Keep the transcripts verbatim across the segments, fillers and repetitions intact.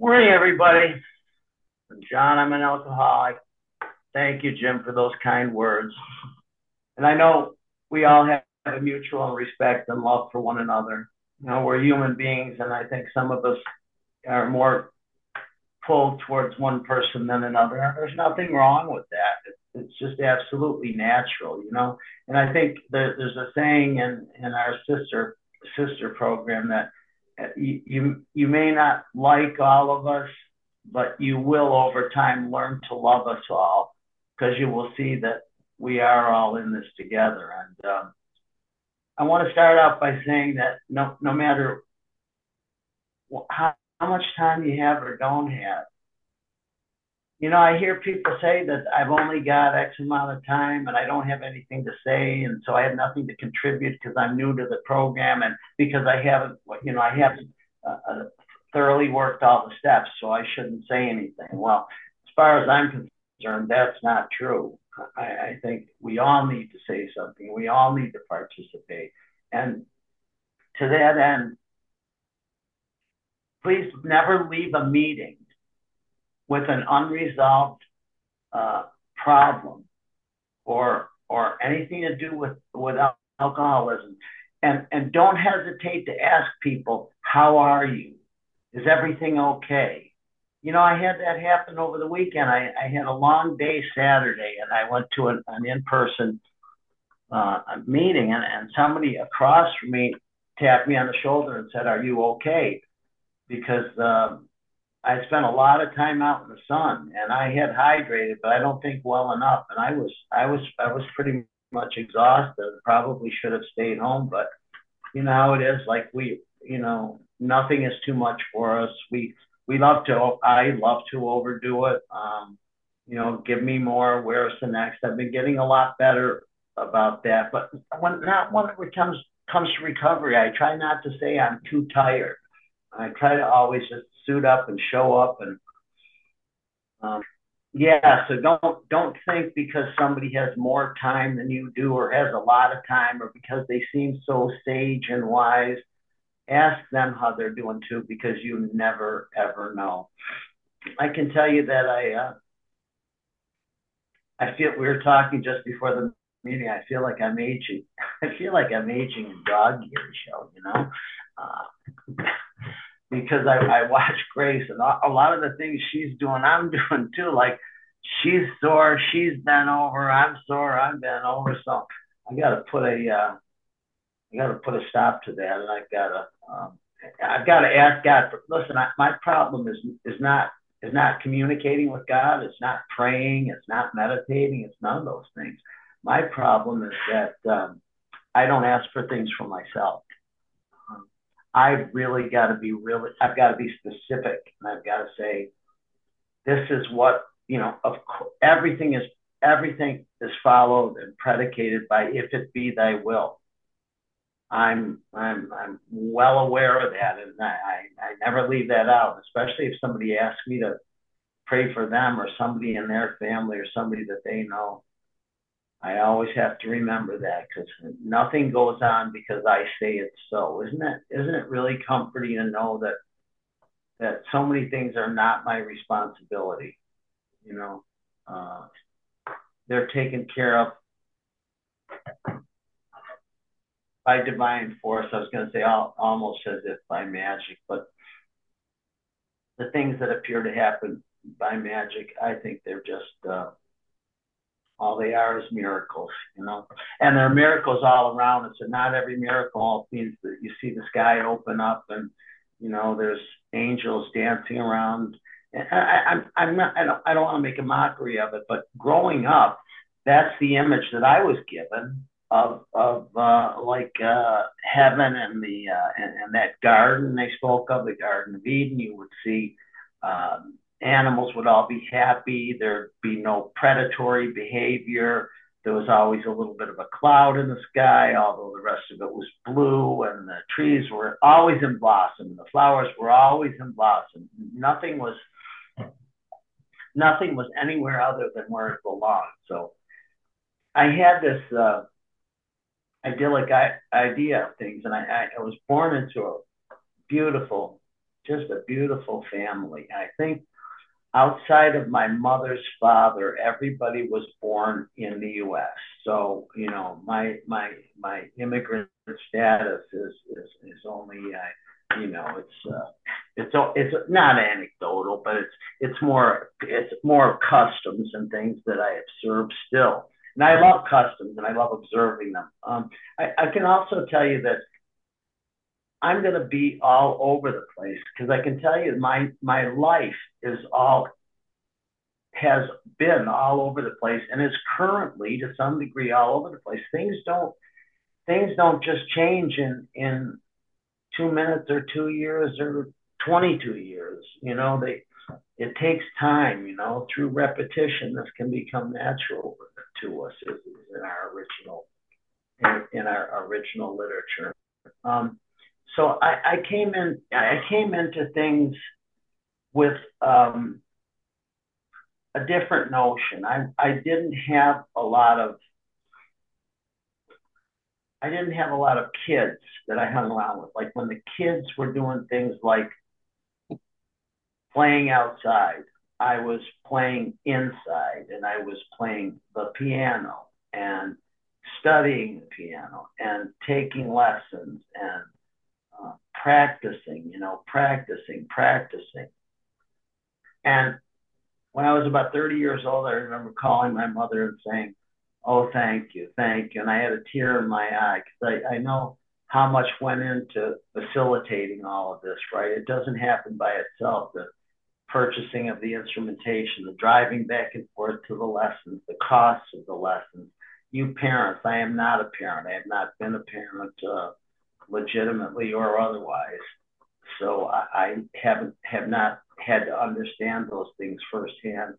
Morning, everybody. John, I'm an alcoholic. Thank you, Jim, for those kind words. And I know we all have a mutual respect and love for one another. You know, we're human beings, and I think some of us are more pulled towards one person than another. There's nothing wrong with that. It's just absolutely natural, you know. And I think there, there's a saying in, in our sister sister program that you, you you may not like all of us, but you will over time learn to love us all because you will see that we are all in this together. And um, I want to start out by saying that no no matter how, how much time you have or don't have, you know, I hear people say that I've only got X amount of time and I don't have anything to say. And so I have nothing to contribute because I'm new to the program and because I haven't, you know, I haven't uh, uh, thoroughly worked all the steps, so I shouldn't say anything. Well, as far as I'm concerned, that's not true. I, I think we all need to say something. We all need to participate. And to that end, please never leave a meeting with an unresolved uh, problem or or anything to do with with alcoholism, and and don't hesitate to ask people, how are you? Is everything okay? You know, I had that happen over the weekend. I, I had a long day Saturday, and I went to an, an in-person uh, meeting, and, and somebody across from me tapped me on the shoulder and said, "Are you okay?" Because um, I spent a lot of time out in the sun and I had hydrated, but I don't think well enough. And I was, I was, I was pretty much exhausted. Probably should have stayed home, but you know how it is. Like we, you know, nothing is too much for us. We, we love to, I love to overdo it. Um, you know, give me more. Where's the next? I've been getting a lot better about that, but when not when it comes comes to recovery, I try not to say I'm too tired. I try to always just suit up and show up and um, yeah. So don't don't think because somebody has more time than you do or has a lot of time or because they seem so sage and wise. Ask them how they're doing too because you never ever know. I can tell you that I uh, I feel we were talking just before the meeting. I feel like I'm aging. I feel like I'm aging in dog years, show. You know. Uh, because I, I watch Grace and a lot of the things she's doing, I'm doing too. Like she's sore, she's bent over, I'm sore, I'm bent over. So I got to put a, uh, I got to put a stop to that, and I've got to, um, I've got to ask God. For, listen, I, my problem is is not is not communicating with God. It's not praying. It's not meditating. It's none of those things. My problem is that um, I don't ask for things for myself. I've really got to be really, I've got to be specific, and I've got to say, this is what, you know, of course, everything is, everything is followed and predicated by, if it be thy will. I'm, I'm, I'm well aware of that. And I, I never leave that out, especially if somebody asks me to pray for them or somebody in their family or somebody that they know. I always have to remember that because nothing goes on because I say it's so. Isn't it? Isn't it really comforting to know that that so many things are not my responsibility? You know, uh, they're taken care of by divine force. I was going to say almost as if by magic, but the things that appear to happen by magic, I think they're just. Uh, all they are is miracles, you know, and there are miracles all around us. And not every miracle means that you see the sky open up and, you know, there's angels dancing around. And I, I'm, I'm not, I don't, I don't want to make a mockery of it, but growing up, that's the image that I was given of, of uh, like uh, heaven and the, uh, and, and that garden they spoke of, the Garden of Eden. You would see, um, animals would all be happy. There'd be no predatory behavior. There was always a little bit of a cloud in the sky, although the rest of it was blue, and the trees were always in blossom. The flowers were always in blossom. Nothing was, nothing was anywhere other than where it belonged. So I had this uh, idyllic idea of things, and I, I was born into a beautiful just a beautiful family. I think outside of my mother's father, everybody was born in the U S. So, you know, my my my immigrant status is is, is only, uh, you know, it's uh, it's it's not anecdotal, but it's it's more it's more customs and things that I observe still. And I love customs and I love observing them. Um, I, I can also tell you that I'm going to be all over the place because I can tell you my my life is all has been all over the place and is currently to some degree all over the place. Things don't things don't just change in in two minutes or two years or twenty-two years. You know, they it takes time. You know, through repetition, this can become natural to us as, as in our original in, in our original literature. Um, so I, I came in I came into things with um, a different notion. I I didn't have a lot of I didn't have a lot of kids that I hung around with. Like when the kids were doing things like playing outside, I was playing inside and I was playing the piano and studying the piano and taking lessons and uh, practicing, you know, practicing, practicing. And when I was about thirty years old, I remember calling my mother and saying, "Oh, thank you, thank you." And I had a tear in my eye because I, I know how much went into facilitating all of this, right? It doesn't happen by itself. The purchasing of the instrumentation, the driving back and forth to the lessons, the costs of the lessons. You parents, I am not a parent. I have not been a parent uh, legitimately or otherwise. So I, I haven't have not had to understand those things firsthand.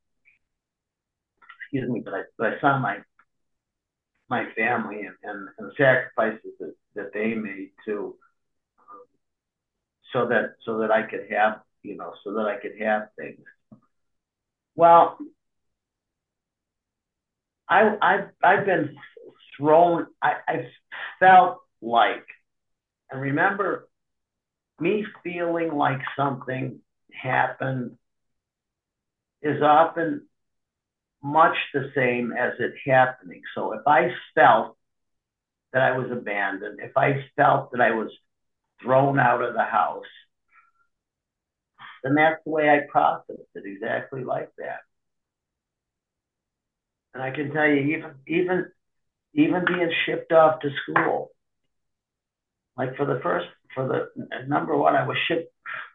Excuse me, but I, but I saw my my family and, and, and the sacrifices that, that they made to um, so that so that I could have you know so that I could have things. Well, I I've I've been thrown. I I felt like, and remember me feeling like something happened is often much the same as it happening. So if I felt that I was abandoned, if I felt that I was thrown out of the house, then that's the way I processed it, exactly like that. And I can tell you, even even even being shipped off to school, like for the first for the number one, I was shipped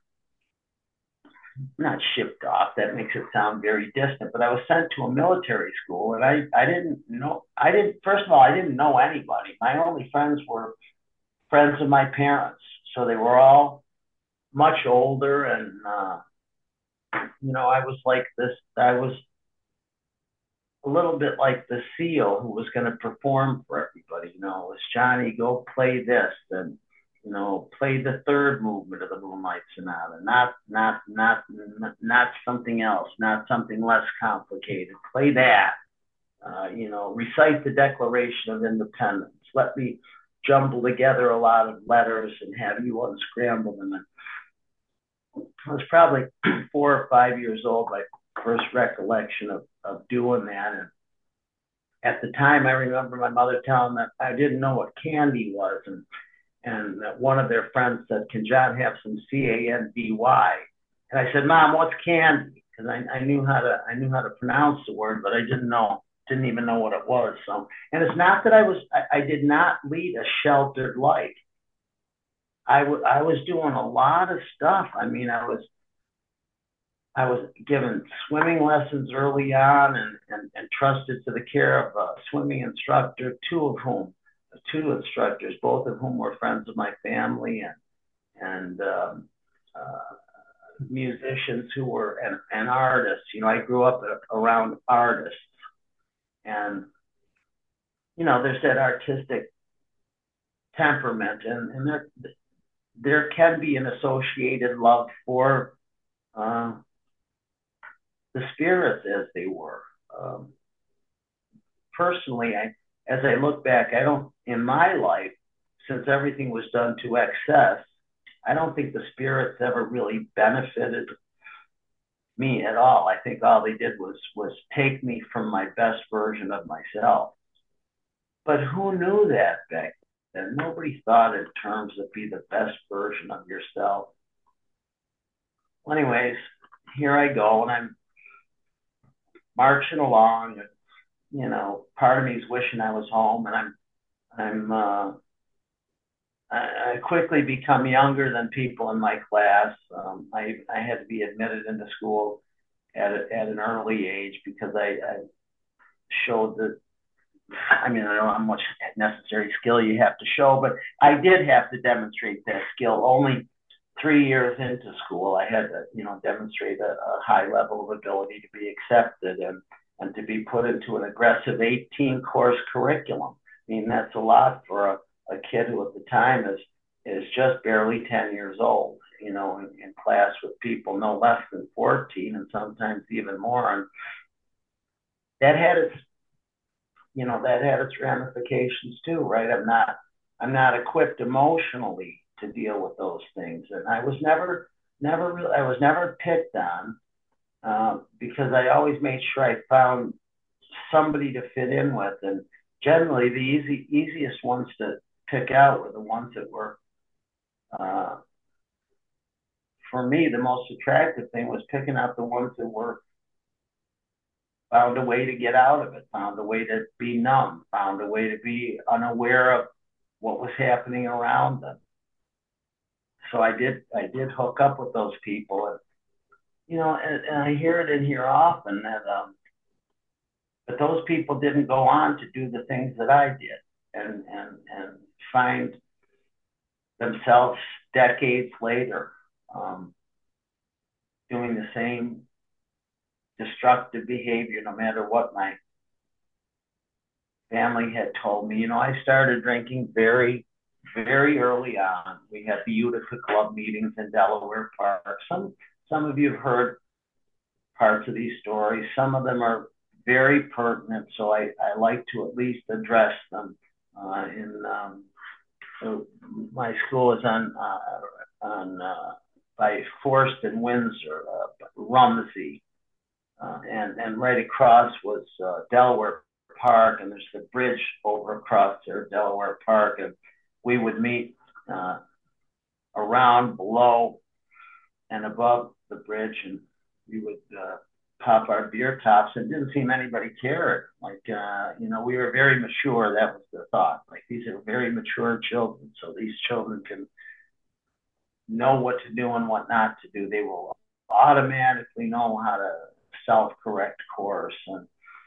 not shipped off. That makes it sound very distant, but I was sent to a military school, and I I didn't know I didn't first of all I didn't know anybody. My only friends were friends of my parents, so they were all much older, and uh, you know I was like this. I was a little bit like the SEAL who was going to perform for everybody. You know, it was Johnny, go play this, and you know, play the third movement of the Moonlight Sonata, not not not not something else, not something less complicated. Play that. Uh, you know, recite the Declaration of Independence. Let me jumble together a lot of letters and have you unscramble them. And I was probably four or five years old, my first recollection of, of doing that. And at the time, I remember my mother telling me I didn't know what candy was. And, and one of their friends said, "Can John have some C A N D Y?" And I said, "Mom, what's candy?" Because I, I knew how to I knew how to pronounce the word, but I didn't know didn't even know what it was. So, and it's not that I was I, I did not lead a sheltered life. I, w- I was doing a lot of stuff. I mean, I was I was given swimming lessons early on and, and, and trusted to the care of a swimming instructor, two of whom, two instructors, both of whom were friends of my family and, and um, uh, musicians who were, and, and artists. You know, I grew up around artists. And, you know, there's that artistic temperament, and, and there, there can be an associated love for uh, the spirits as they were. Um, personally, I, as I look back, I don't, in my life, since everything was done to excess, I don't think the spirits ever really benefited me at all. I think all they did was was take me from my best version of myself. But who knew that back then? Nobody thought in terms of be the best version of yourself. Well, anyways, here I go, and I'm marching along. And, you know, part of me is wishing I was home, and I'm I'm uh, I, I quickly become younger than people in my class. Um, I I had to be admitted into school at a, at an early age because I, I showed that. I mean, I don't know how much necessary skill you have to show, but I did have to demonstrate that skill. Only three years into school, I had to, you know, demonstrate a, a high level of ability to be accepted and and to be put into an aggressive eighteen course curriculum. I mean, that's a lot for a, a kid who at the time is is just barely ten years old, you know, in, in class with people no less than fourteen and sometimes even more. And that had its, you know, that had its ramifications too, right? I'm not, I'm not equipped emotionally to deal with those things. And I was never, never really, I was never picked on uh, because I always made sure I found somebody to fit in with. And generally the easy, easiest ones to pick out were the ones that were, uh, for me, the most attractive thing was picking out the ones that were found a way to get out of it, found a way to be numb, found a way to be unaware of what was happening around them. So I did, I did hook up with those people, and you know, and, and I hear it in here often that, um, but those people didn't go on to do the things that I did, and and and find themselves decades later um, doing the same destructive behavior, no matter what my family had told me. You know, I started drinking very, very early on. We had the Utica Club meetings in Delaware Park. Some some of you have heard parts of these stories. Some of them are very pertinent, so I, I like to at least address them. Uh, in um, so my school is on uh, on uh, by Forest and Windsor, uh, Rumsey, uh, and and right across was uh, Delaware Park, and there's the bridge over across there, Delaware Park, and we would meet uh, around, below, and above the bridge, and we would uh, pop our beer tops, and it didn't seem anybody cared. Like, uh, you know, we were very mature. That was the thought. Like, these are very mature children, so these children can know what to do and what not to do. They will automatically know how to self-correct course. And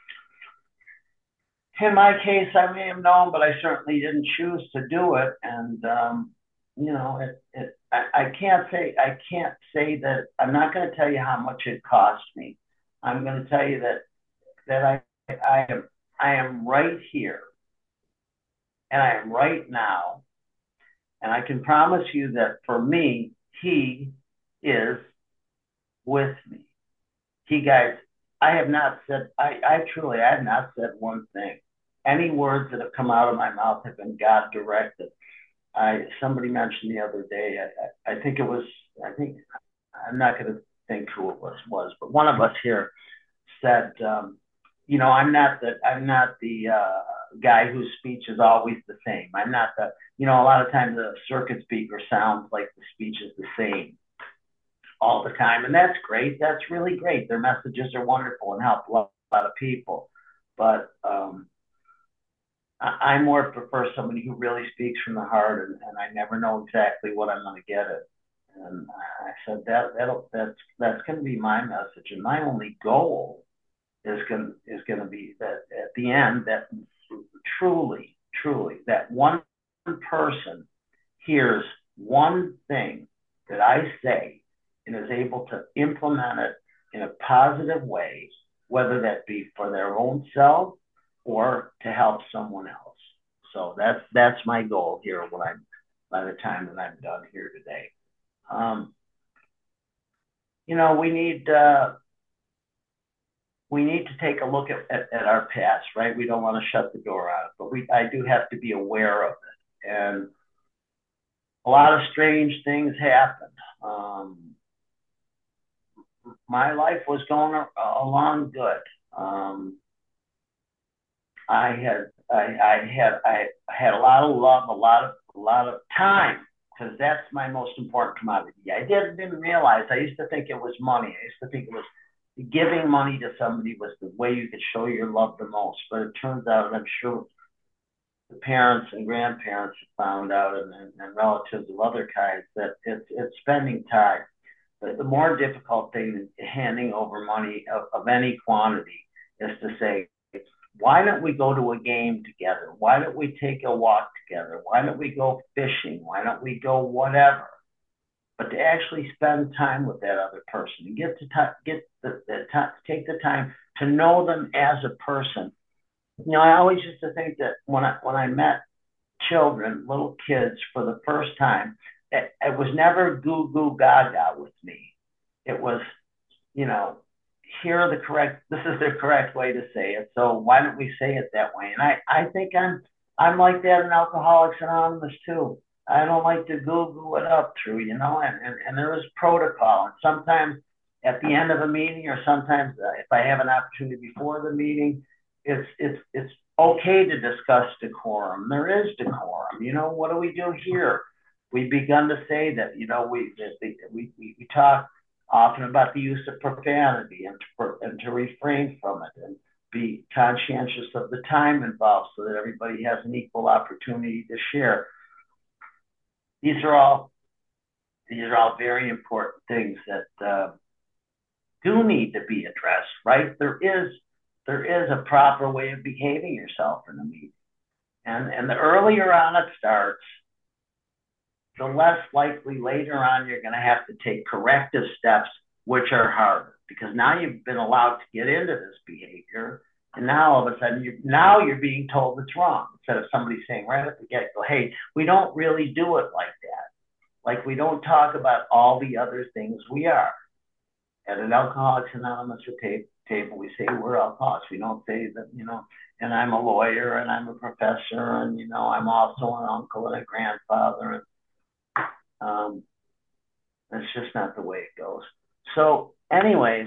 in my case, I may have known, but I certainly didn't choose to do it. And um, you know, it, it I, I can't say I can't say that. I'm not going to tell you how much it cost me. I'm going to tell you that that I I am I am right here, and I am right now, and I can promise you that for me, he is with me. He, guys, I have not said, I, I truly, I have not said one thing. Any words that have come out of my mouth have been God directed. I, somebody mentioned the other day, I, I, I think it was, I think, I'm not going to think who it was, was, but one of us here said, um, you know, I'm not the, I'm not the uh, guy whose speech is always the same. I'm not the, you know, a lot of times the circuit speaker sounds like the speech is the same all the time. And that's great. That's really great. Their messages are wonderful and help a lot, a lot of people. But um, I, I more prefer somebody who really speaks from the heart, and, and I never know exactly what I'm going to get it. And I said that that'll that's that's going to be my message, and my only goal is going is going to be that at the end that truly, truly that one person hears one thing that I say and is able to implement it in a positive way, whether that be for their own self or to help someone else. So that's that's my goal here when I'm by the time that I'm done here today. Um, you know, we need uh, we need to take a look at, at, at our past, right? We don't want to shut the door on it, but we I do have to be aware of it. And a lot of strange things happened. Um, my life was going along good. Um, I had I, I had I had a lot of love, a lot of a lot of time, because that's my most important commodity. I didn't, didn't realize. I used to think it was money. I used to think it was giving money to somebody was the way you could show your love the most. But it turns out, I'm sure the parents and grandparents found out, and, and, and relatives of other kinds, that it's it's spending time. But the more difficult thing than handing over money of, of any quantity is to say, why don't we go to a game together? Why don't we take a walk together? Why don't we go fishing? Why don't we go whatever? But to actually spend time with that other person and get to t- get the, the t- take the time to know them as a person. You know, I always used to think that when I when I met children, little kids, for the first time, it, it was never goo goo gaga with me. It was, you know, here are the correct, this is the correct way to say it. So why don't we say it that way? And I, I think I'm, I'm like that in Alcoholics Anonymous too. I don't like to goo goo it up through, you know, and, and, and there is protocol. And sometimes at the end of a meeting, or sometimes uh, if I have an opportunity before the meeting, it's, it's, it's okay to discuss decorum. There is decorum. You know, what do we do here? We've begun to say that, you know, we, we, we, we talk often about the use of profanity, and to, and to refrain from it, and be conscientious of the time involved so that everybody has an equal opportunity to share. These are all these are all very important things that uh, do need to be addressed, right? There is there is a proper way of behaving yourself in a meeting, and and the earlier on it starts, the less likely later on you're going to have to take corrective steps, which are harder, because now you've been allowed to get into this behavior, and now all of a sudden you're now you're being told it's wrong, instead of somebody saying right at the get-go, hey, we don't really do it like that. Like, we don't talk about all the other things we are. At an Alcoholics Anonymous table, we say we're alcoholics. We don't say that, you know, and I'm a lawyer, and I'm a professor, and, you know, I'm also an uncle and a grandfather, and Um, it's just not the way it goes. So anyways,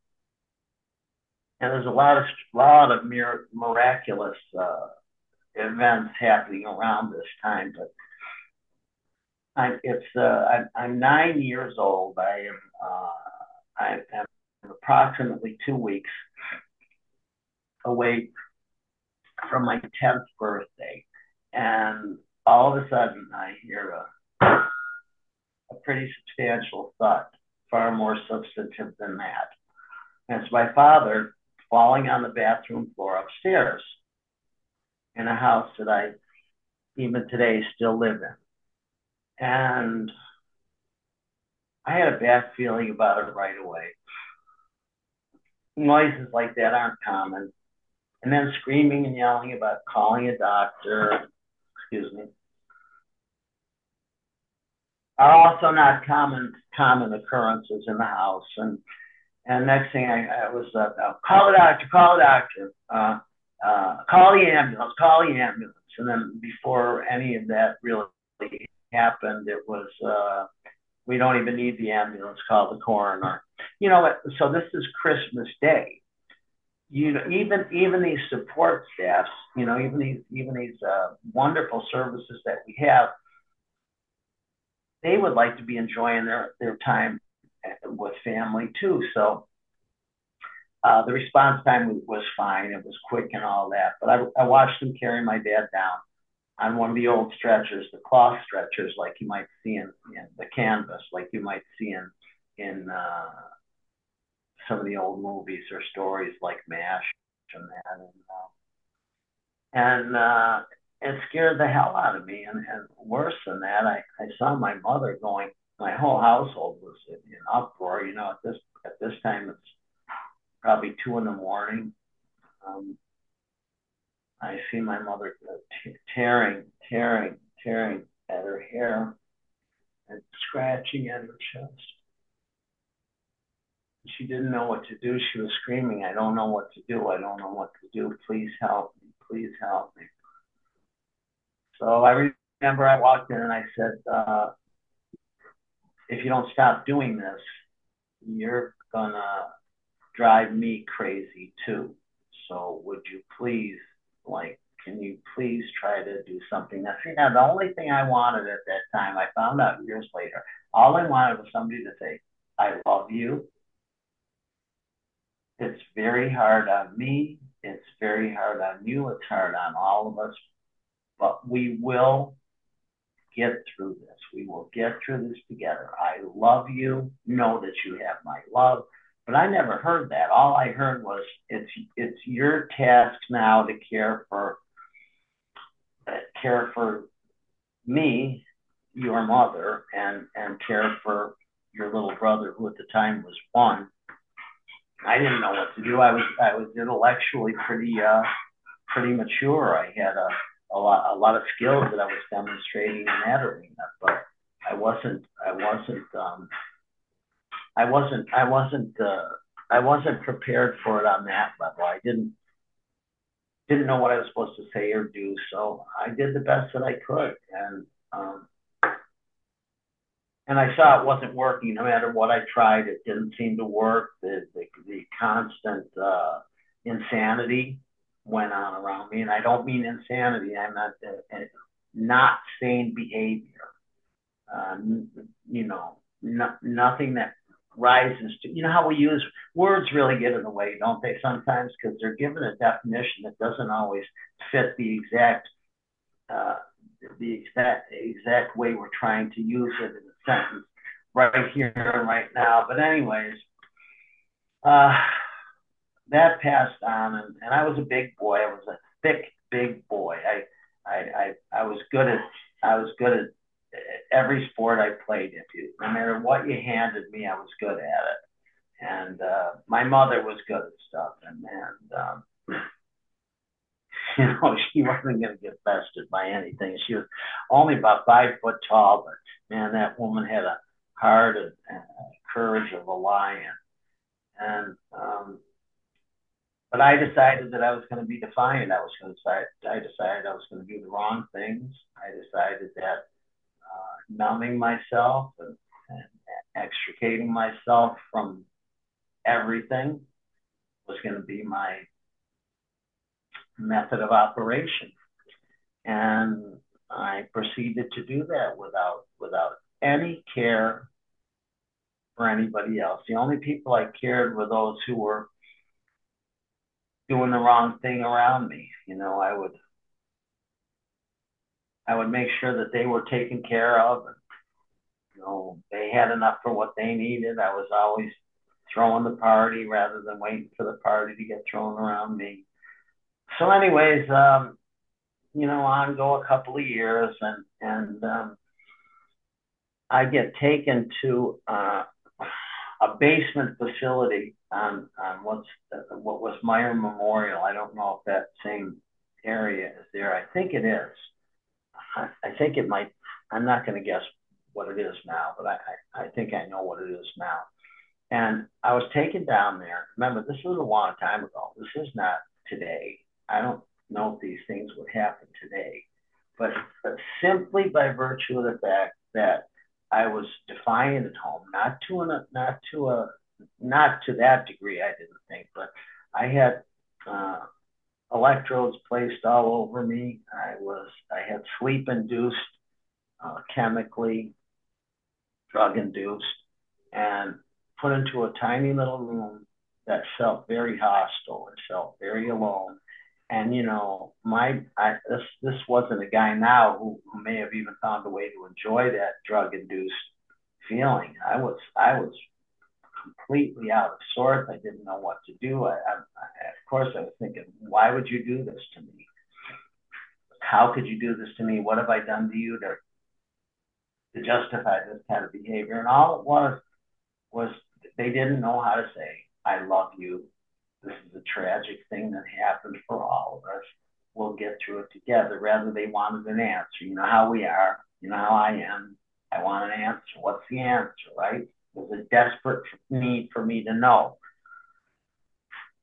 and there's a lot of lot of mir- miraculous uh, events happening around this time, but I, it's uh, I'm, I'm nine years old. I am uh, I am approximately two weeks away from my tenth birthday, and all of a sudden I hear a a pretty substantial thud, far more substantive than that. And it's my father falling on the bathroom floor upstairs in a house that I, even today, still live in. And I had a bad feeling about it right away. Noises like that aren't common. And then screaming and yelling about calling a doctor, excuse me, are also not common common occurrences in the house. And and next thing I, I was, uh, uh, call the doctor, call the doctor, uh, uh, call the ambulance, call the ambulance. And then before any of that really happened, it was, uh, we don't even need the ambulance, call the coroner. You know, so this is Christmas Day. You know, even even these support staffs, you know, even these even these uh, wonderful services that we have, they would like to be enjoying their their time with family too. So uh, the response time was, was fine. It was quick and all that. But I, I watched them carry my dad down on one of the old stretchers, the cloth stretchers, like you might see in, in the canvas, like you might see in in uh, some of the old movies or stories like MASH and that. And uh, and uh, it scared the hell out of me. And, and worse than that, I, I saw my mother going. My whole household was in, in uproar. You know, at this at this time it's probably two in the morning. Um, I see my mother t- tearing, tearing, tearing at her hair and scratching at her chest. She didn't know what to do. She was screaming, I don't know what to do. I don't know what to do. Please help me. Please help me. So I remember I walked in and I said, uh, if you don't stop doing this, you're gonna drive me crazy too. So would you please, like, can you please try to do something? Now, see, now the only thing I wanted at that time, I found out years later, all I wanted was somebody to say, I love you. It's very hard on me. It's very hard on you. It's hard on all of us. But we will get through this. We will get through this together. I love you. Know that you have my love. But I never heard that. All I heard was it's it's your task now to care for uh, care for me, your mother, and and care for your little brother, who at the time was one. I didn't know what to do. I was I was intellectually pretty uh pretty mature. I had a a lot a lot of skills that I was demonstrating in that arena, but I wasn't I wasn't um I wasn't I wasn't uh I wasn't prepared for it on that level. I didn't didn't know what I was supposed to say or do, so I did the best that I could, and um and I saw it wasn't working. No matter what I tried, it didn't seem to work. The the, the constant uh, insanity went on around me, and I don't mean insanity. I'm not uh, not sane behavior. Uh, you know, no, nothing that rises to. You know how we use words really get in the way, don't they? Sometimes because they're given a definition that doesn't always fit the exact. Uh, the exact exact way we're trying to use it in a sentence right here and right now. But anyways, uh, that passed on, and, and I was a big boy. I was a thick, big boy. I, I, I, I was good at, I was good at every sport I played. If you, no matter what you handed me, I was good at it. And uh, my mother was good at stuff, and and um, you know, she wasn't going to get bested by anything. She was only about five foot tall, but man, that woman had a heart and, and courage of a lion. And um, but I decided that I was going to be defiant. I was going to decide. I decided I was going to do the wrong things. I decided that uh, numbing myself and, and extricating myself from everything was going to be my method of operation. And I proceeded to do that without without any care for anybody else. The only people I cared were those who were doing the wrong thing around me. You know, I would I would make sure that they were taken care of, and you know, they had enough for what they needed. I was always throwing the party rather than waiting for the party to get thrown around me. So, anyways, um, you know, on go a couple of years, and and um, I get taken to uh, a basement facility on on what's uh, what was Meyer Memorial. I don't know if that same area is there. I think it is. I, I think it might. I'm not going to guess what it is now, but I, I I think I know what it is now. And I was taken down there. Remember, this was a long time ago. This is not today. I don't know if these things would happen today, but, but simply by virtue of the fact that I was defiant at home, not to a, not to a, not to that degree, I didn't think, but I had uh, electrodes placed all over me. I was, I had sleep induced, uh, chemically, drug induced, and put into a tiny little room that felt very hostile. It felt very alone. And you know, my I, this this wasn't a guy now who, who may have even found a way to enjoy that drug-induced feeling. I was I was completely out of sorts. I didn't know what to do. I, I, I, of course, I was thinking, why would you do this to me? How could you do this to me? What have I done to you to to justify this kind of behavior? And all it was was they didn't know how to say, I love you. This is a tragic thing that happened for all of us. We'll get through it together. Rather, they wanted an answer. You know how we are. You know how I am. I want an answer. What's the answer, right? There's a desperate need for me to know.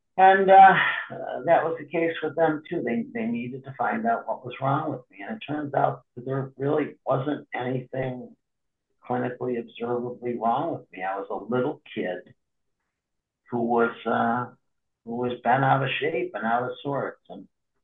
And uh, uh, that was the case with them too. They they needed to find out what was wrong with me, and it turns out that there really wasn't anything clinically observably wrong with me. I was a little kid who was uh, who was bent out of shape and out of sorts, and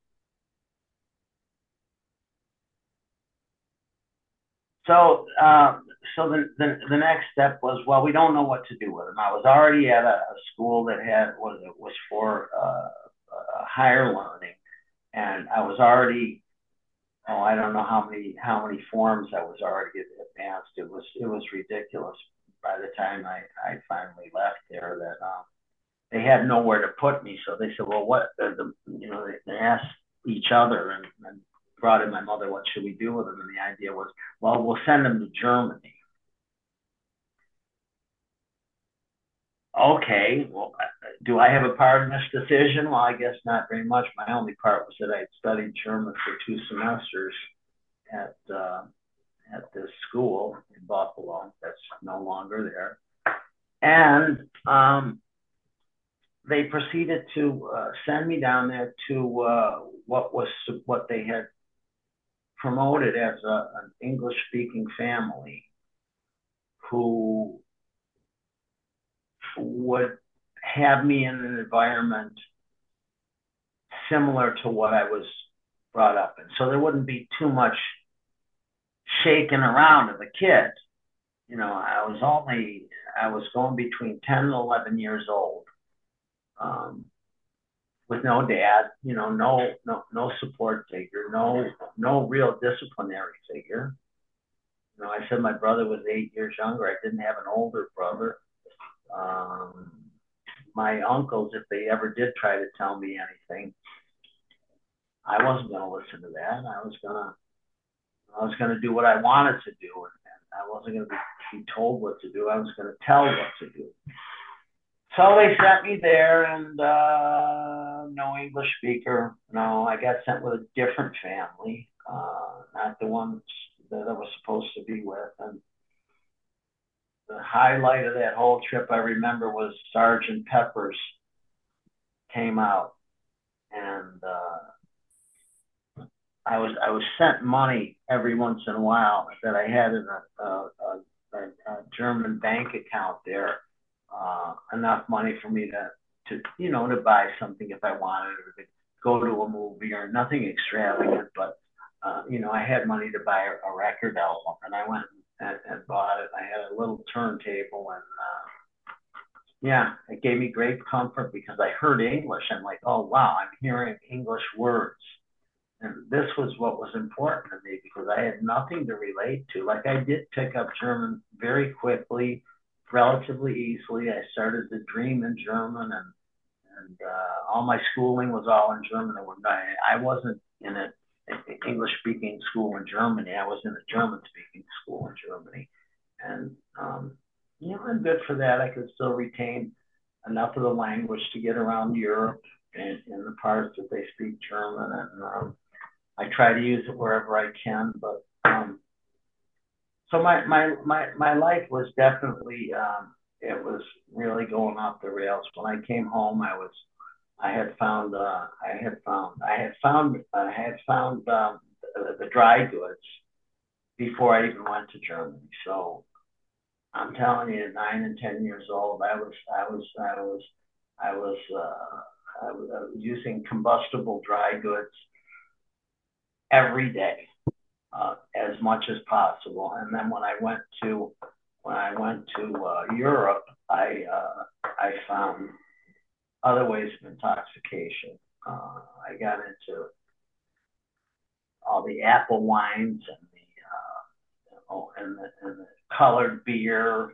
so uh, so the, the the next step was, well, we don't know what to do with him. I was already at a, a school that had was it was for uh, uh, higher learning, and I was already, oh, I don't know how many how many forms I was already advanced. It was it was ridiculous. By the time I I finally left there, that um, they had nowhere to put me. So they said, well, what the, the you know they, they asked each other, and, and brought in my mother, what should we do with him? And the idea was, well, we'll send him to Germany. Okay, well, do I have a part in this decision? Well, I guess not very much. My only part was that I had studied German for two semesters at uh, at this school in Buffalo that's no longer there. And um, they proceeded to uh, send me down there to uh, what was what they had promoted as a, an English speaking family who would have me in an environment similar to what I was brought up in. So there wouldn't be too much shaking around as a kid. You know, I was only, I was going between ten and eleven years old, um, with no dad, you know, no, no, no support figure, no, no real disciplinary figure. You know, I said my brother was eight years younger. I didn't have an older brother. Um, my uncles, if they ever did try to tell me anything, I wasn't going to listen to that. I was going to, I was going to do what I wanted to do, and, and I wasn't going to be, be told what to do. I was going to tell what to do. So they sent me there, and uh, no English speaker. No, I got sent with a different family, uh, not the ones that I was supposed to be with. And the highlight of that whole trip, I remember, was Sergeant Pepper's came out, and uh, I was I was sent money every once in a while that I had in a, a, a, a German bank account there, uh, enough money for me to to you know to buy something if I wanted, or to go to a movie, or nothing extravagant, but uh, you know I had money to buy a, a record album, and I went and, and bought it. I had a little turntable, and uh, yeah, it gave me great comfort because I heard English. I'm like, oh wow, I'm hearing English words. And this was what was important to me because I had nothing to relate to. Like, I did pick up German very quickly, relatively easily. I started to dream in German, and and uh, all my schooling was all in German. I wasn't in an English speaking school in Germany. I was in a German speaking school in Germany. And, um, you know, I'm good for that. I could still retain enough of the language to get around Europe and in the parts that they speak German. And um, I try to use it wherever I can. But um, so my, my, my, my life was definitely, um, it was really going off the rails. When I came home, I was, I had found, uh, I had found, I had found, I had found um, the, the dry goods before I even went to Germany. So I'm telling you, at nine and ten years old, I was, I was, I was, I was, uh, I was uh, using combustible dry goods every day, uh, as much as possible. And then when I went to, when I went to uh, Europe, I, uh, I found other ways of intoxication. Uh, I got into all the apple wines and the, uh, oh, and the, and the colored beer.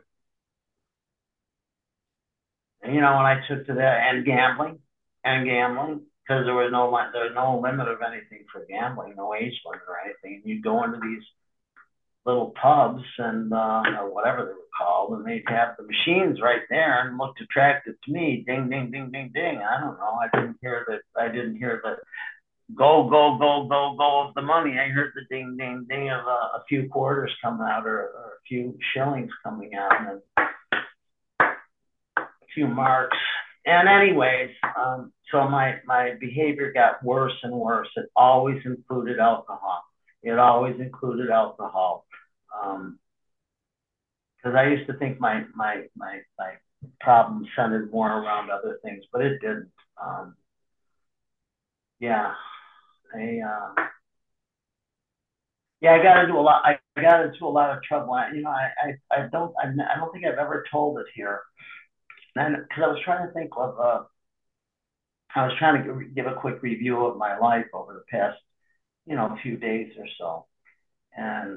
And, you know, when I took to that, and gambling, and gambling, because there was no there was no limit of anything for gambling, no age limit or anything. And you'd go into these little pubs and uh, or whatever they were called, and they'd have the machines right there and looked attractive to me. Ding, ding, ding, ding, ding. I don't know. I didn't hear that. I didn't hear the go, go, go, go, go of the money. I heard the ding, ding, ding of a, a few quarters coming out, or, or a few shillings coming out, and a few marks. and anyways, um, so my, my behavior got worse and worse. It always included alcohol. It always included alcohol. Um, because I used to think my, my, my, my problem centered more around other things, but it didn't. Um, yeah, I, uh, yeah, I got into a lot. I got into a lot of trouble. I, you know, I, I, I don't, I, I don't think I've ever told it here. And because I was trying to think of, uh, I was trying to give a quick review of my life over the past, you know, few days or so. And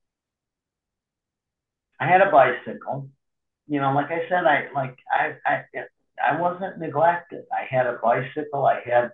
I had a bicycle. You know, like I said, I like I I I wasn't neglected. I had a bicycle. I had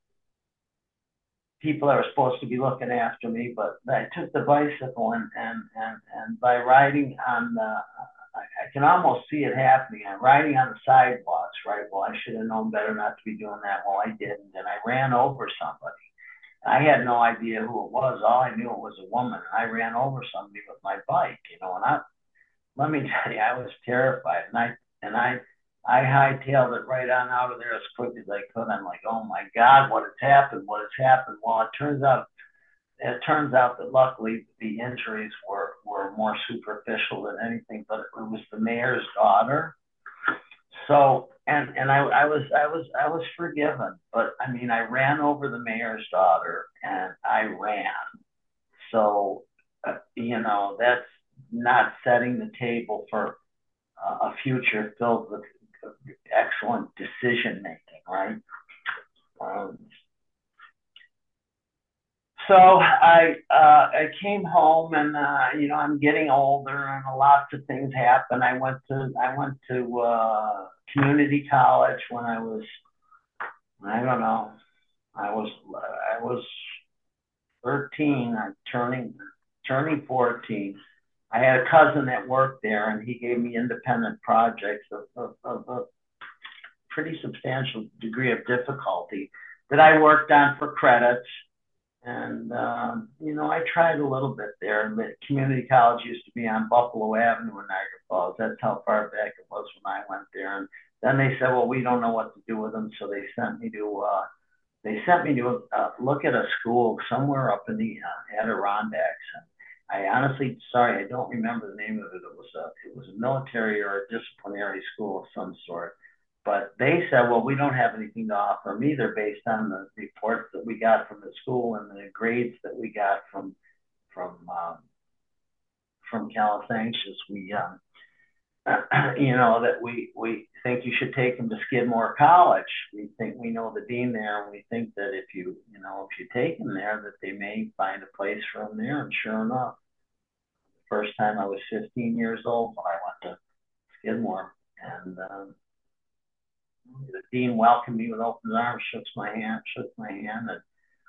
people that were supposed to be looking after me, but I took the bicycle and and and and by riding on the, I, I can almost see it happening. I'm riding on the sidewalks, right? Well, I should have known better not to be doing that. Well, I didn't, and I ran over somebody. I had no idea who it was. All I knew it was a woman. And I ran over somebody with my bike, you know, and I, let me tell you, I was terrified. And I, and I, I hightailed it right on out of there as quick as I could. I'm like, oh my God, what has happened? What has happened? Well, it turns out, it turns out that luckily the injuries were, were more superficial than anything, but it was the mayor's daughter. So, and, and I, I was, I was, I was forgiven, but I mean, I ran over the mayor's daughter and I ran. So, uh, you know, that's not setting the table for uh, a future filled with excellent decision making, right? Um, so I uh, I came home and uh, you know I'm getting older and lots of things happen. I went to I went to uh, community college when I was I don't know I was I was thirteen. I'm turning turning fourteen. I had a cousin that worked there, and he gave me independent projects of, of, of a pretty substantial degree of difficulty that I worked on for credits. And, um, you know, I tried a little bit there. But community college used to be on Buffalo Avenue in Niagara Falls. That's how far back it was when I went there. And then they said, well, we don't know what to do with them. So they sent me to, uh, they sent me to uh, look at a school somewhere up in the uh, Adirondacks. And I honestly, sorry, I don't remember the name of it. It was a, it was a military or a disciplinary school of some sort. But they said, well, we don't have anything to offer them either based on the reports that we got from the school and the grades that we got from from um, from Calisanctius. We, um, you know, that we we think you should take them to Skidmore College. We think we know the dean there, and we think that if you you know if you take them there, that they may find a place for them there. And sure enough, the first time I was fifteen years old when I went to Skidmore, and um, the dean welcomed me with open arms, shook my hand, shook my hand, and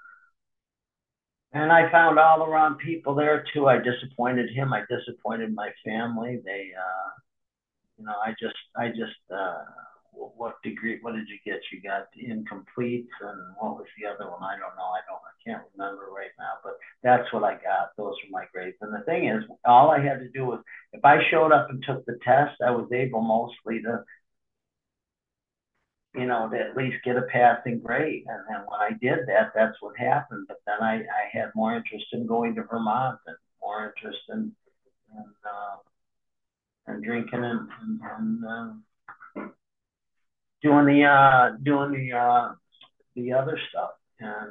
and I found all around people there too. I disappointed him. I disappointed my family. They, uh, you know, I just, I just, uh, what degree? What did you get? You got incomplete, and what was the other one? I don't know. I don't. I can't remember right now. But that's what I got. Those were my grades. And the thing is, all I had to do was, if I showed up and took the test, I was able mostly to you know, to at least get a passing grade. And then when I did that, that's what happened. But then I, I had more interest in going to Vermont and more interest in, in, uh, in drinking and, and, and uh, doing the, uh, doing the, uh, the other stuff. And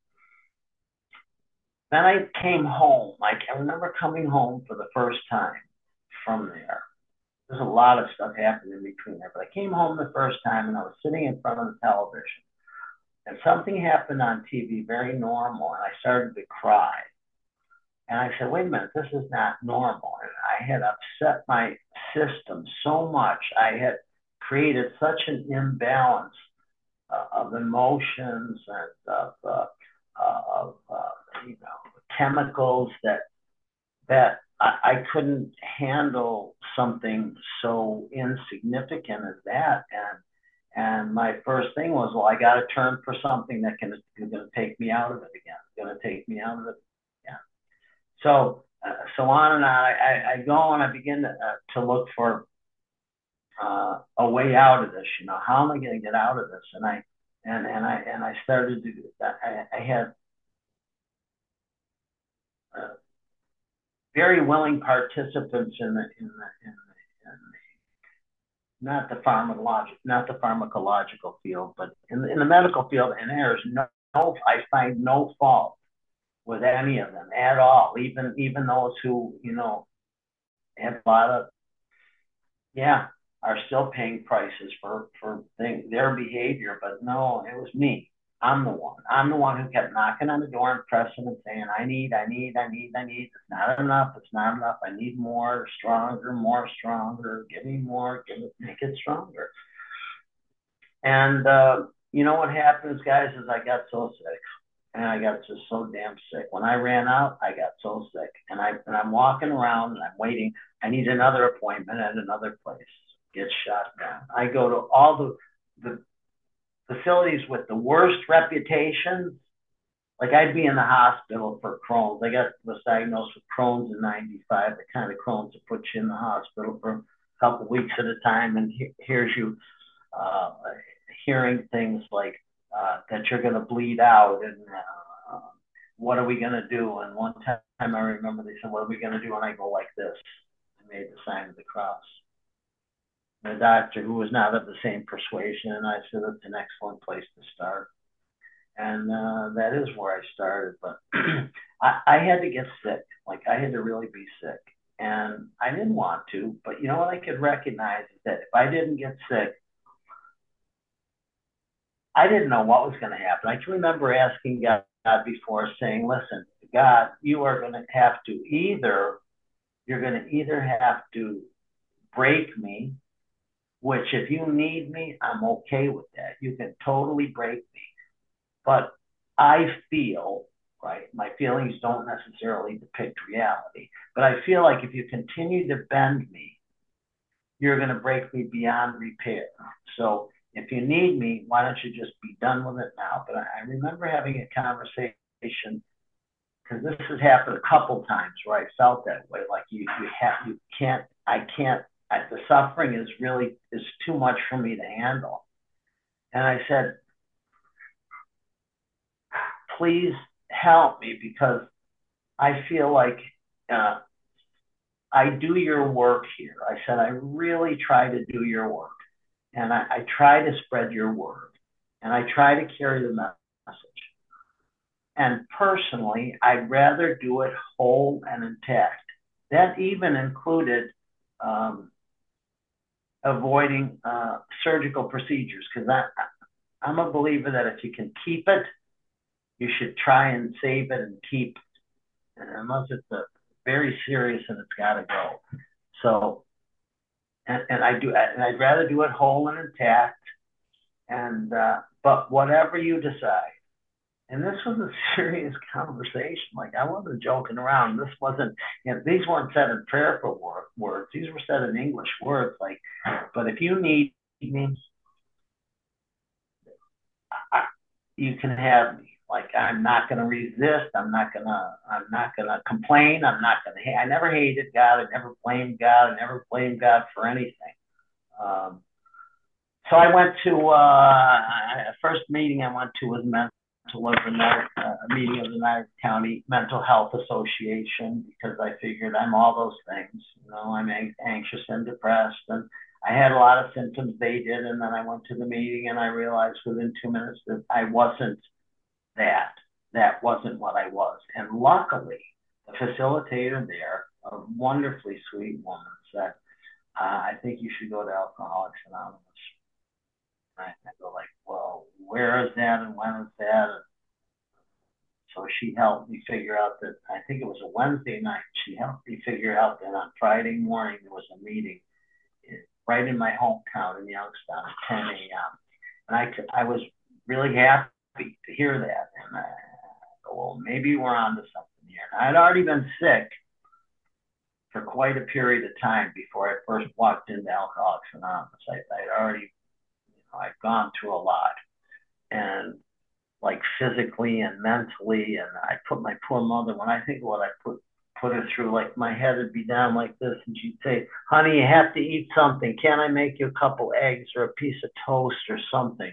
then I came home. Like I remember coming home for the first time from there. There's a lot of stuff happened in between there, but I came home the first time and I was sitting in front of the television. And something happened on T V, very normal, and I started to cry. And I said, wait a minute, this is not normal. And I had upset my system so much. I had created such an imbalance uh, of emotions and of, uh, uh, of uh, you know, chemicals that that I, I couldn't handle something so insignificant as that. And and my first thing was, well, I got to turn for something that can is going to take me out of it again. It's going to take me out of it. Yeah. So uh, so on and on. I, I, I go and I begin to, uh, to look for uh, a way out of this. You know, how am I going to get out of this? And I and and I and I started to. I, I had uh, very willing participants in the in the in the, in the not the pharmacological not the pharmacological field, but in the, in the medical field. And there's no, no I find no fault with any of them at all. Even even those who you know have a lot of yeah are still paying prices for for things, their behavior. But no, it was me. I'm the one. I'm the one who kept knocking on the door and pressing and saying, I need, I need, I need, I need. It's not enough. It's not enough. I need more, stronger, more stronger. Give me more. Give it, make it stronger. And uh, you know what happens, guys, is I got so sick. And I got just so damn sick. When I ran out, I got so sick. And I and I'm walking around and I'm waiting. I need another appointment at another place. Get shot down. I go to all the the facilities with the worst reputations. Like I'd be in the hospital for Crohn's. I got was diagnosed with Crohn's in ninety-five, the kind of Crohn's that puts you in the hospital for a couple of weeks at a time, and he hears you uh, hearing things like uh, that you're going to bleed out, and uh, what are we going to do? And one time I remember they said, what are we going to do? And I go like this. I made the sign of the cross. The doctor, who was not of the same persuasion, and I said, it's an excellent place to start. And uh, that is where I started. But I, I had to get sick. Like I had to really be sick. And I didn't want to, but you know what I could recognize is that if I didn't get sick, I didn't know what was going to happen. I can remember asking God before, saying, listen, God, you are going to have to either, you're going to either have to break me, which if you need me, I'm okay with that. You can totally break me. But I feel, right, my feelings don't necessarily depict reality, but I feel like if you continue to bend me, you're going to break me beyond repair. So if you need me, why don't you just be done with it now? But I, I remember having a conversation, because this has happened a couple times where I felt that way, like you, you have, you can't, I can't, I, the suffering is really, is too much for me to handle. And I said, please help me, because I feel like uh, I do your work here. I said, I really try to do your work. And I, I try to spread your word. And I try to carry the message. And personally, I'd rather do it whole and intact. That even included um, avoiding uh, surgical procedures, because I'm a believer that if you can keep it, you should try and save it and keep it, unless it's a very serious and it's got to go. So, and, and I do, and I'd rather do it whole and intact. And uh, but whatever you decide, and this was a serious conversation. Like I wasn't joking around. This wasn't, you know, these weren't said in prayerful words. These were said in English words. Like, but if you need me, I, you can have me. Like I'm not going to resist. I'm not going to. I'm not going to complain. I'm not going to. I never hated God. I never blamed God. I never blamed God for anything. Um, so I went to uh, first meeting I went to was mental was a uh, meeting of the Niagara County Mental Health Association, because I figured I'm all those things. You know, I'm anxious and depressed, and I had a lot of symptoms. They did, and then I went to the meeting, and I realized within two minutes that I wasn't that. That wasn't what I was. And luckily, the facilitator there, a wonderfully sweet woman, said, uh, I think you should go to Alcoholics Anonymous. And I go like, well, where is that and when is that? And so she helped me figure out that, I think it was a Wednesday night, she helped me figure out that on Friday morning there was a meeting right in my hometown in Youngstown at ten a.m. And I, could, I was really happy to hear that. And I go, well, maybe we're on to something here. And I'd already been sick for quite a period of time before I first walked into Alcoholics Anonymous. I, I'd already, you know, I'd gone through a lot. And like physically and mentally, and I put my poor mother, when I think of what I put put her through. Like my head would be down like this, and she'd say, "Honey, you have to eat something. Can't I make you a couple eggs or a piece of toast or something?"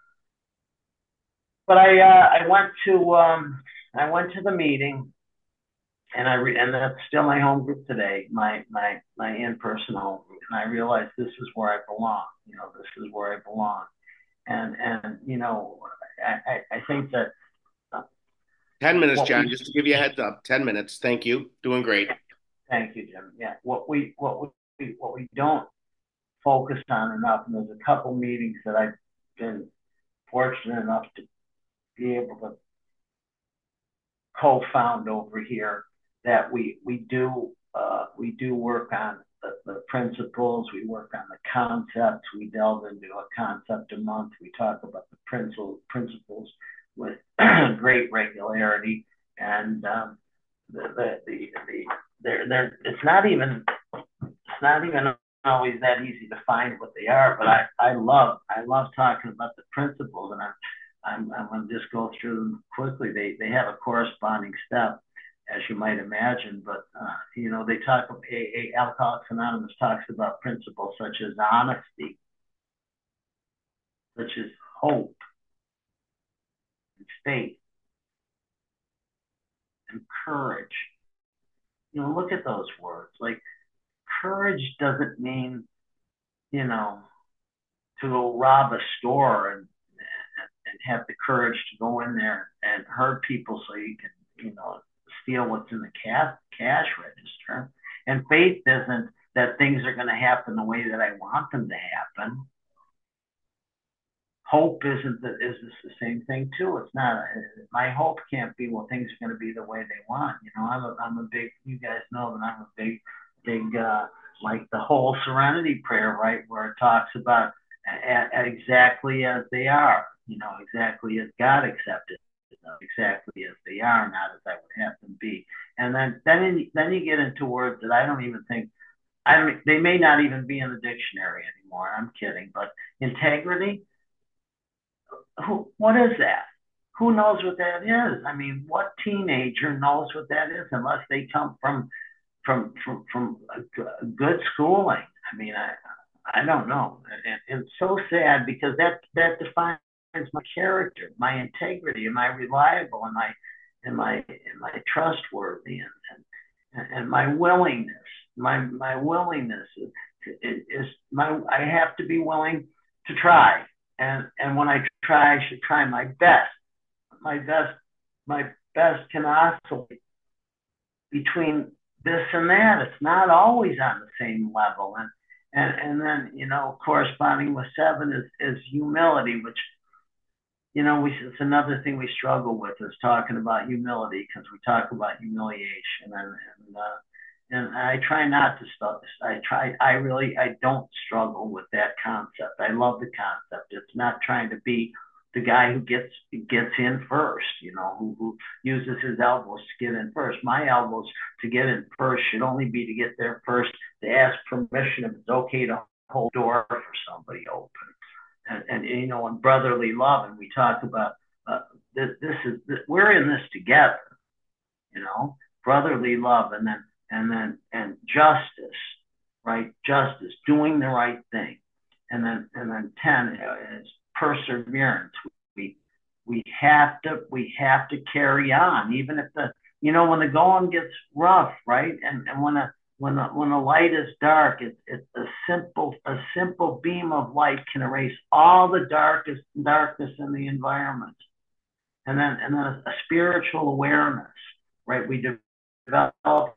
But I uh, I went to um, I went to the meeting, and I re- and that's still my home group today, my my my in-person home group, and I realized this is where I belong. You know, this is where I belong, and and you know, I I, I think that. Uh, ten minutes, what John, we just to give you a heads up. ten minutes. Thank you. Doing great. Thank you, Jim. Yeah, what we what we what we don't focus on enough, and there's a couple meetings that I've been fortunate enough to be able to co-found over here, that we we do uh, we do work on the, the principles, we work on the concepts, we delve into a concept a month, we talk about the principles principles with great regularity, and um, the the the, the they're, they're, it's not even it's not even always that easy to find what they are, but I, I love I love talking about the principles, and I'm I'm, I'm going to just go through them quickly. They they have a corresponding step, as you might imagine, but uh, you know, they talk of a, a Alcoholics Anonymous talks about principles such as honesty, such as hope and faith and courage. You know, look at those words. Like, courage doesn't mean, you know, to go rob a store and, and and have the courage to go in there and hurt people so you can, you know, steal what's in the cash cash register. And faith isn't that things are going to happen the way that I want them to happen. Hope isn't that is this the same thing too? It's not. My hope can't be, well, things are going to be the way they want. You know, I'm a I'm a big. You guys know that I'm a big big uh, like the whole Serenity Prayer, right, where it talks about a, a, exactly as they are. You know, exactly as God accepted, exactly as they are, not as I would have them be. And then then in, then you get into words that I don't even think I don't. They may not even be in the dictionary anymore. I'm kidding, but integrity, who, what is that? Who knows what that is? I mean, what teenager knows what that is unless they come from from from from a, good schooling? I mean, I I don't know, and, and it's so sad because that that defines my character, my integrity. Am I reliable? Am I am I am I trustworthy? And and, and my willingness, my my willingness is, is my I have to be willing to try, and and when I try, I should try my best. My best, my best can oscillate between this and that. It's not always on the same level. And and and then, you know, corresponding with seven is is humility, which, you know, we it's another thing we struggle with, is talking about humility, because we talk about humiliation, and and uh, and I try not to stop. I try. I really. I don't struggle with that concept. I love the concept. It's not trying to be the guy who gets gets in first. You know, who, who uses his elbows to get in first. My elbows to get in first should only be to get there first, to ask permission if it's okay to hold the door for somebody open. And, and you know, in brotherly love, and we talk about uh, this. This is this, we're in this together. You know, brotherly love, and then and then and justice, right? Justice, doing the right thing, and then and then ten is perseverance. We we have to we have to carry on, even if the, you know, when the going gets rough, right? And and when a when the when the light is dark, it's it's a simple a simple beam of light can erase all the darkest darkness in the environment. And then and then a, a spiritual awareness, right? We develop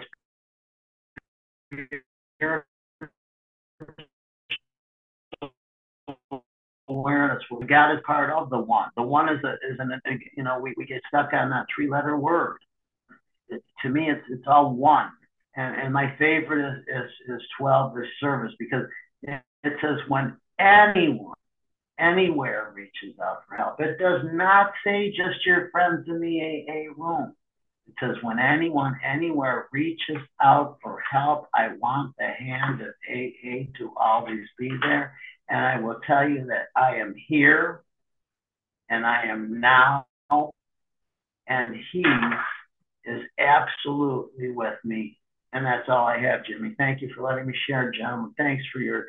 awareness. God is part of the one. The one is a is an, you know, we, we get stuck on that three letter word. It, to me, it's it's all one. And and my favorite is is, is twelve, this service, because it, it says when anyone anywhere reaches out for help. It does not say just your friends in the A A room. It says when anyone anywhere reaches out for help, I want the hand of A A to always be there. And I will tell you that I am here, and I am now, and he is absolutely with me. And that's all I have, Jimmy. Thank you for letting me share, gentlemen. Thanks for your